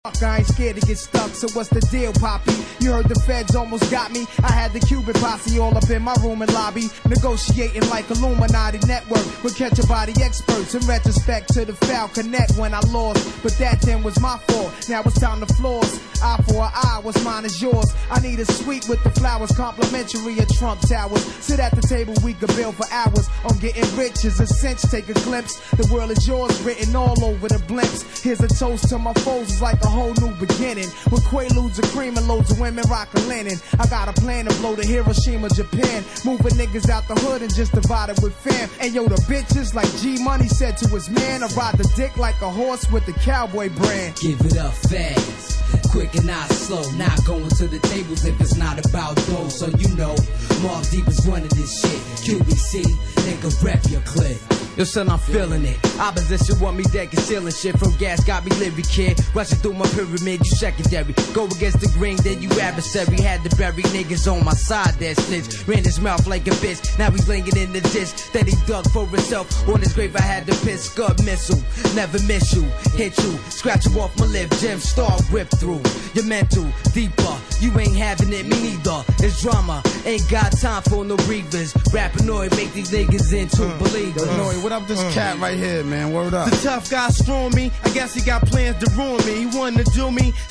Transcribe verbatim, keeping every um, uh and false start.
I ain't scared to get stuck, so what's the deal, Poppy? You heard the feds almost got me. I had the Cuban posse all up in my room and lobby, negotiating like Illuminati network with catch a body experts. In retrospect to the foul connect when I lost, but that then was my fault. Now it's time to floors. Eye for an eye, what's mine is yours. I need a suite with the flowers, complimentary at Trump Towers. Sit at the table, we could build for hours. On getting rich is a cinch, take a glimpse. The world is yours, written all over the blimps. Here's a toast to my foes, it's like a whole new beginning. With Quaaludes and cream and loads of women rockin' linen. I got a plan to blow to Hiroshima, Japan. Moving niggas out the hood and just divide it with fam. And yo, the bitches like G Money said to his man, I ride the dick like a horse with the cowboy brand. Give it up fast, quick and not slow. Not going to the tables if it's not about those. So you know, Mobb Deep is running this shit. Q B C, nigga, rep your clip. Yo, son, I'm feeling it. Opposition want me dead, concealing shit from gas, got me living, kid. Rushing through my pyramid, you secondary. Go against the green, then you adversary. Had to bury niggas on my side that snitch. Ran his mouth like a bitch, now he's laying in the ditch that he dug for himself. On his grave, I had to piss, Scud missile. Never miss you, hit you, scratch you off my lip, Jim Star whip through. Your mental, deeper, you ain't having it, me neither. It's drama, ain't got time for no breathers. Rappanoid make these niggas into uh, believers. Uh, What up, this uh, cat right here, man? Word up. The tough guy screwing me. I guess he got plans to ruin me. He wanted to do me.